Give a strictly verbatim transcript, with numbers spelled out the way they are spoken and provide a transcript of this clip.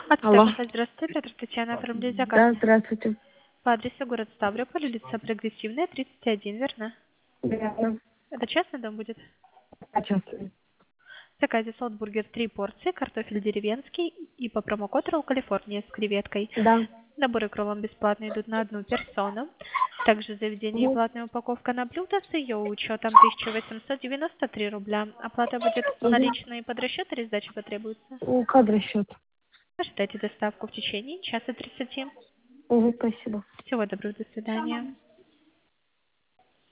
От Алло. Степа, здравствуйте, Петр Татьяна, оформлять заказ. Да, здравствуйте. По адресу город Ставрополь, улица Прогрессивная, тридцать один, верно? Верно. Это частный дом будет? Почувствую. В заказе солтбургер три порции, картофель деревенский и по промокод Ролл Калифорния с креветкой. Да. Наборы к роллам бесплатно идут на одну персону. Также в заведении Угу. платная упаковка на блюдо с ее учетом тысяча восемьсот девяносто три рубля. Оплата будет наличной под расчет или сдача потребуется? Угу. Код расчет. Ожидайте доставку в течение часа тридцати. Угу, спасибо. Всего доброго, до свидания.